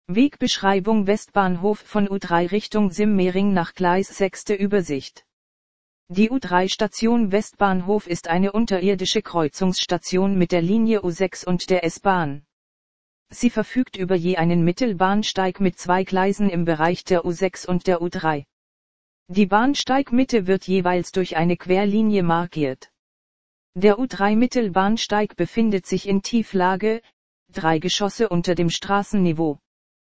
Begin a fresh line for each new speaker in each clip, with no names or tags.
Wegbeschreibung Westbahnhof von U3 Richtung Simmering nach Gleis 6. Übersicht. Die U3-Station Westbahnhof ist eine unterirdische Kreuzungsstation mit der Linie U6 und der S-Bahn. Sie verfügt über je einen Mittelbahnsteig mit 2 Gleisen im Bereich der U6 und der U3. Die Bahnsteigmitte wird jeweils durch eine Querlinie markiert. Der U3-Mittelbahnsteig befindet sich in Tieflage, 3 Geschosse unter dem Straßenniveau.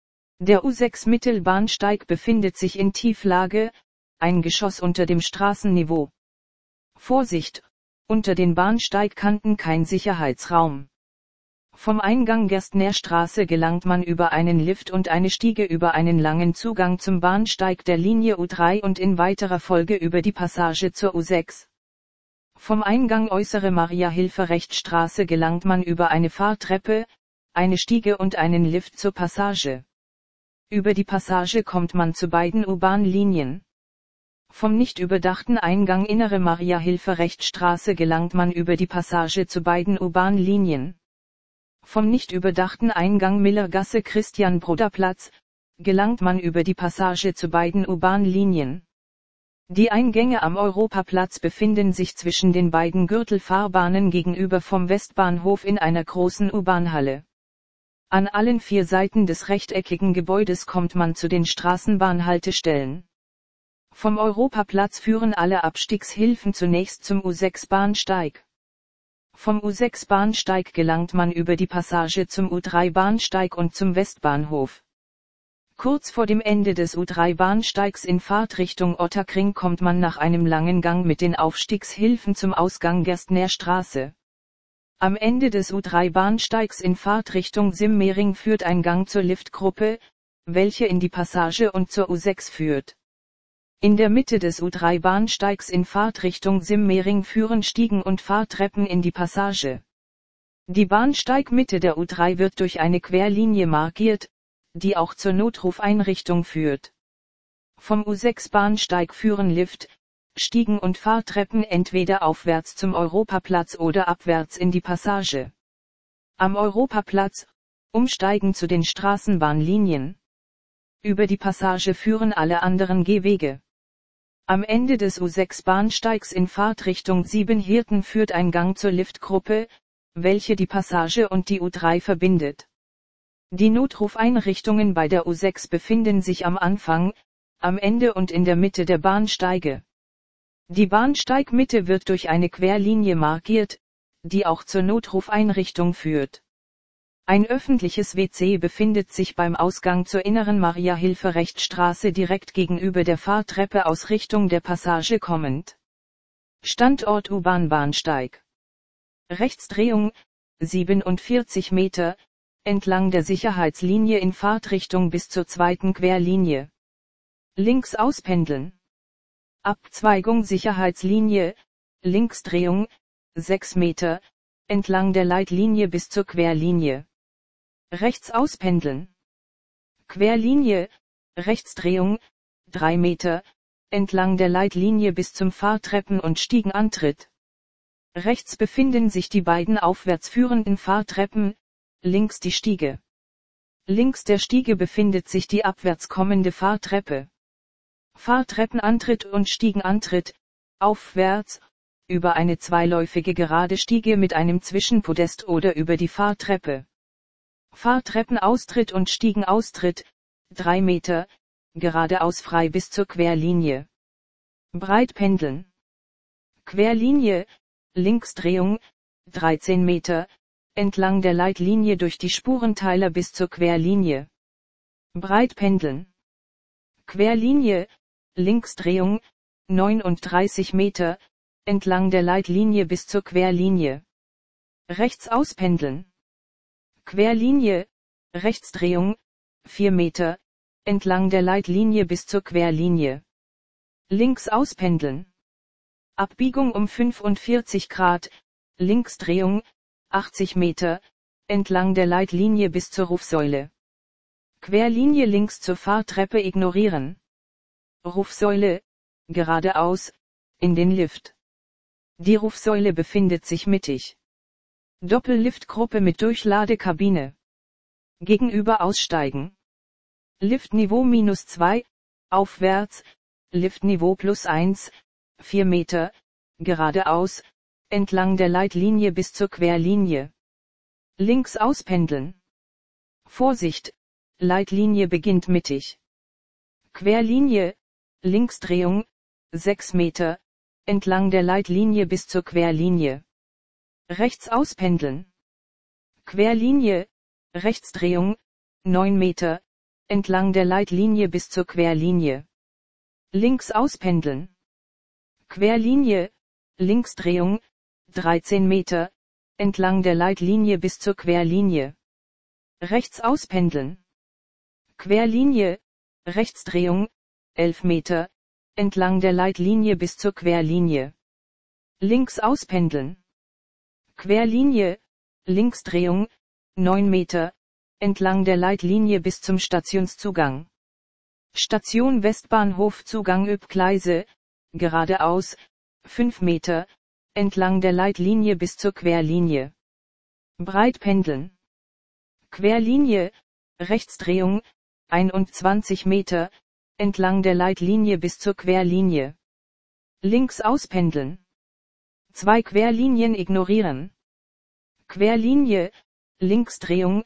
Der U6-Mittelbahnsteig befindet sich in Tieflage, 1 Geschoss unter dem Straßenniveau. Vorsicht, unter den Bahnsteigkanten kein Sicherheitsraum. Vom Eingang Gerstnerstraße gelangt man über einen Lift und eine Stiege über einen langen Zugang zum Bahnsteig der Linie U3 und in weiterer Folge über die Passage zur U6. Vom Eingang Äußere Maria-Hilfer-Rechtstraße gelangt man über eine Fahrtreppe, eine Stiege und einen Lift zur Passage. Über die Passage kommt man zu beiden U-Bahn-Linien. Vom nicht überdachten Eingang Innere Maria-Hilfer-Rechtstraße gelangt man über die Passage zu beiden U-Bahn-Linien. Vom nicht überdachten Eingang Millergasse-Christian-Broder-Platz gelangt man über die Passage zu beiden U-Bahn-Linien. Die Eingänge am Europaplatz befinden sich zwischen den beiden Gürtelfahrbahnen gegenüber vom Westbahnhof in einer großen U-Bahn-Halle. An allen 4 Seiten des rechteckigen Gebäudes kommt man zu den Straßenbahnhaltestellen. Vom Europaplatz führen alle Abstiegshilfen zunächst zum U6-Bahnsteig. Vom U6-Bahnsteig gelangt man über die Passage zum U3-Bahnsteig und zum Westbahnhof. Kurz vor dem Ende des U3-Bahnsteigs in Fahrtrichtung Ottakring kommt man nach einem langen Gang mit den Aufstiegshilfen zum Ausgang Gerstnerstraße. Am Ende des U3-Bahnsteigs in Fahrtrichtung Simmering führt ein Gang zur Liftgruppe, welche in die Passage und zur U6 führt. In der Mitte des U3-Bahnsteigs in Fahrtrichtung Simmering führen Stiegen und Fahrtreppen in die Passage. Die Bahnsteigmitte der U3 wird durch eine Querlinie markiert, die auch zur Notrufeinrichtung führt. Vom U6-Bahnsteig führen Lift, Stiegen und Fahrtreppen entweder aufwärts zum Europaplatz oder abwärts in die Passage. Am Europaplatz, umsteigen zu den Straßenbahnlinien. Über die Passage führen alle anderen Gehwege. Am Ende des U6-Bahnsteigs in Fahrtrichtung Siebenhirten führt ein Gang zur Liftgruppe, welche die Passage und die U3 verbindet. Die Notrufeinrichtungen bei der U6 befinden sich am Anfang, am Ende und in der Mitte der Bahnsteige. Die Bahnsteigmitte wird durch eine Querlinie markiert, die auch zur Notrufeinrichtung führt. Ein öffentliches WC befindet sich beim Ausgang zur Inneren Maria-Hilfer-Rechtstraße direkt gegenüber der Fahrtreppe aus Richtung der Passage kommend. Standort U-Bahn-Bahnsteig. Rechtsdrehung, 47 Meter, entlang der Sicherheitslinie in Fahrtrichtung bis zur 2. Querlinie. Links auspendeln. Abzweigung Sicherheitslinie, Linksdrehung, 6 Meter, entlang der Leitlinie bis zur Querlinie. Rechts auspendeln. Querlinie, Rechtsdrehung, 3 Meter, entlang der Leitlinie bis zum Fahrtreppen- und Stiegenantritt. Rechts befinden sich die beiden aufwärts führenden Fahrtreppen, links die Stiege. Links der Stiege befindet sich die abwärts kommende Fahrtreppe. Fahrtreppenantritt und Stiegenantritt, aufwärts, über eine zweiläufige gerade Stiege mit einem Zwischenpodest oder über die Fahrtreppe. Fahrtreppenaustritt und Stiegenaustritt, 3 Meter, geradeaus frei bis zur Querlinie. Breitpendeln. Querlinie, Linksdrehung, 13 Meter, entlang der Leitlinie durch die Spurenteiler bis zur Querlinie. Breitpendeln. Querlinie, Linksdrehung, 39 Meter, entlang der Leitlinie bis zur Querlinie. Rechts auspendeln. Querlinie, Rechtsdrehung, 4 Meter, entlang der Leitlinie bis zur Querlinie. Links auspendeln. Abbiegung um 45 Grad, Linksdrehung, 80 Meter, entlang der Leitlinie bis zur Rufsäule. Querlinie links zur Fahrtreppe ignorieren. Rufsäule, geradeaus, in den Lift. Die Rufsäule befindet sich mittig. Doppelliftgruppe mit Durchladekabine. Gegenüber aussteigen. Liftniveau -2, aufwärts, Liftniveau +1, 4 Meter, geradeaus, entlang der Leitlinie bis zur Querlinie. Links auspendeln. Vorsicht, Leitlinie beginnt mittig. Querlinie, Linksdrehung, 6 Meter, entlang der Leitlinie bis zur Querlinie. Rechts auspendeln. Querlinie, Rechtsdrehung, 9 Meter, entlang der Leitlinie bis zur Querlinie. Links auspendeln. Querlinie, Linksdrehung, 13 Meter, entlang der Leitlinie bis zur Querlinie. Rechts auspendeln. Querlinie, Rechtsdrehung, 11 Meter, entlang der Leitlinie bis zur Querlinie. Links auspendeln. Querlinie, Linksdrehung, 9 Meter, entlang der Leitlinie bis zum Stationszugang. Station Westbahnhof Zugang Üb-Gleise, geradeaus, 5 Meter, entlang der Leitlinie bis zur Querlinie. Breit pendeln. Querlinie, Rechtsdrehung, 21 Meter, entlang der Leitlinie bis zur Querlinie. Links auspendeln. 2 Querlinien ignorieren. Querlinie, Linksdrehung,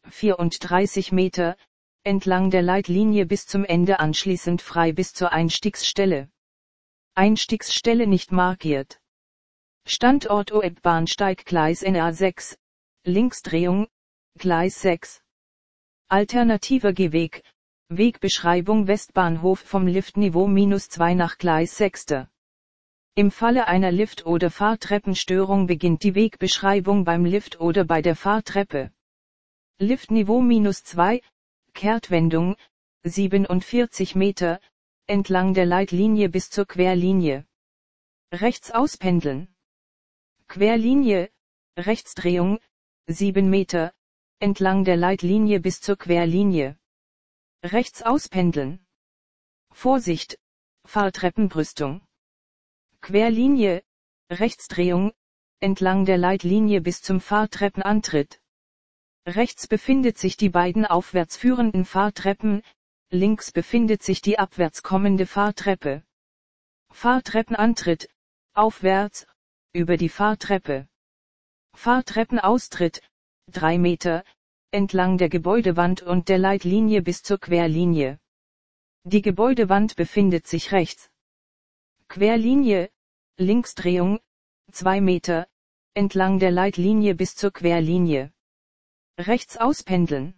34 Meter, entlang der Leitlinie bis zum Ende anschließend frei bis zur Einstiegsstelle. Einstiegsstelle nicht markiert. Standort OEB-Bahnsteig Gleis NA6, Linksdrehung, Gleis 6. Alternativer Gehweg, Wegbeschreibung Westbahnhof vom Liftniveau -2 nach Gleis 6. Im Falle einer Lift- oder Fahrtreppenstörung beginnt die Wegbeschreibung beim Lift oder bei der Fahrtreppe. Liftniveau -2, Kehrtwendung, 47 Meter, entlang der Leitlinie bis zur Querlinie. Rechts auspendeln. Querlinie, Rechtsdrehung, 7 Meter, entlang der Leitlinie bis zur Querlinie. Rechts auspendeln. Vorsicht, Fahrtreppenbrüstung. Querlinie, Rechtsdrehung, entlang der Leitlinie bis zum Fahrtreppenantritt. Rechts befindet sich die beiden aufwärts führenden Fahrtreppen, links befindet sich die abwärts kommende Fahrtreppe. Fahrtreppenantritt, aufwärts, über die Fahrtreppe. Fahrtreppenaustritt, 3 Meter, entlang der Gebäudewand und der Leitlinie bis zur Querlinie. Die Gebäudewand befindet sich rechts. Querlinie, Linksdrehung, 2 Meter, entlang der Leitlinie bis zur Querlinie. Rechts auspendeln.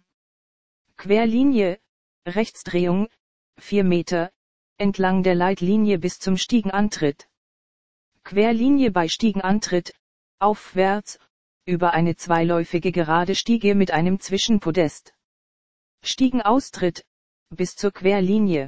Querlinie, Rechtsdrehung, 4 Meter, entlang der Leitlinie bis zum Stiegenantritt. Querlinie bei Stiegenantritt, aufwärts, über eine zweiläufige gerade Stiege mit einem Zwischenpodest. Stiegenaustritt, bis zur Querlinie.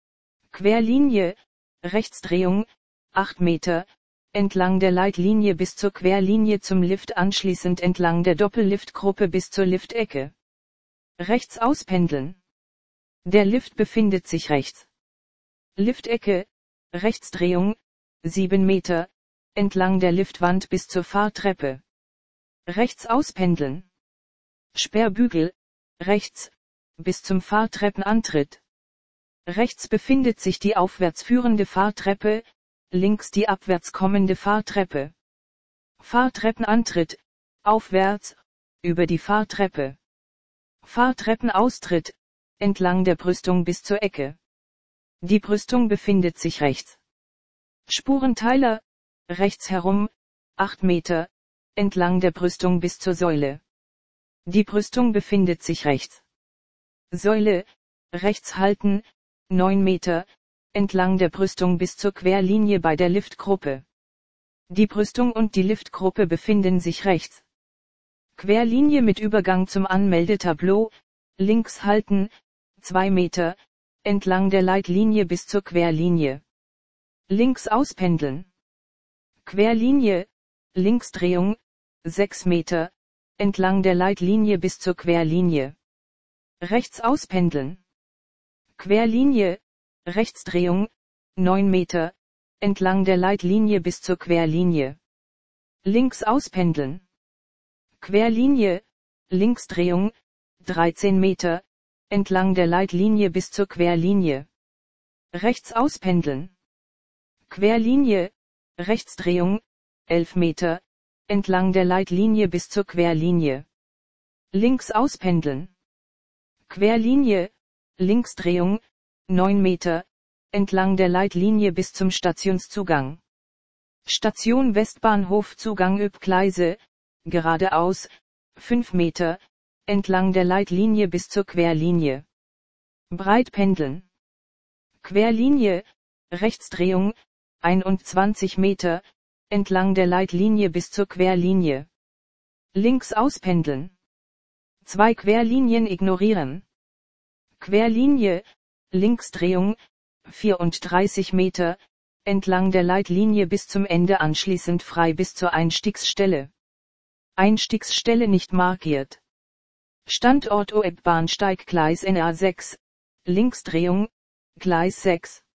Querlinie, Rechtsdrehung, 8 Meter, entlang der Leitlinie bis zur Querlinie zum Lift anschließend entlang der Doppelliftgruppe bis zur Liftecke. Rechts auspendeln. Der Lift befindet sich rechts. Liftecke, Rechtsdrehung, 7 Meter, entlang der Liftwand bis zur Fahrtreppe. Rechts auspendeln. Sperrbügel, rechts, bis zum Fahrtreppenantritt. Rechts befindet sich die aufwärts führende Fahrtreppe, links die abwärts kommende Fahrtreppe. Fahrtreppenantritt, aufwärts, über die Fahrtreppe. Fahrtreppenaustritt, entlang der Brüstung bis zur Ecke. Die Brüstung befindet sich rechts. Spurenteiler, rechts herum, 8 Meter, entlang der Brüstung bis zur Säule. Die Brüstung befindet sich rechts. Säule, rechts halten, 9 Meter, entlang der Brüstung bis zur Querlinie bei der Liftgruppe. Die Brüstung und die Liftgruppe befinden sich rechts. Querlinie mit Übergang zum Anmeldetableau, links halten, 2 Meter, entlang der Leitlinie bis zur Querlinie. Links auspendeln. Querlinie, Linksdrehung, 6 Meter, entlang der Leitlinie bis zur Querlinie. Rechts auspendeln. Querlinie, Rechtsdrehung, 9 Meter, entlang der Leitlinie bis zur Querlinie. Links auspendeln. Querlinie, Linksdrehung, 13 Meter, entlang der Leitlinie bis zur Querlinie. Rechts auspendeln. Querlinie, Rechtsdrehung, 11 Meter, entlang der Leitlinie bis zur Querlinie. Links auspendeln. Querlinie, Linksdrehung, 9 Meter, entlang der Leitlinie bis zum Stationszugang. Station Westbahnhof Zugang Öb-Gleise, geradeaus, 5 Meter, entlang der Leitlinie bis zur Querlinie. Breit pendeln. Querlinie, Rechtsdrehung, 21 Meter, entlang der Leitlinie bis zur Querlinie. Links auspendeln. 2 Querlinien ignorieren. Querlinie, Linksdrehung, 34 Meter, entlang der Leitlinie bis zum Ende anschließend frei bis zur Einstiegsstelle. Einstiegsstelle nicht markiert. Standort OEB Bahnsteig Gleis NA6, Linksdrehung, Gleis 6.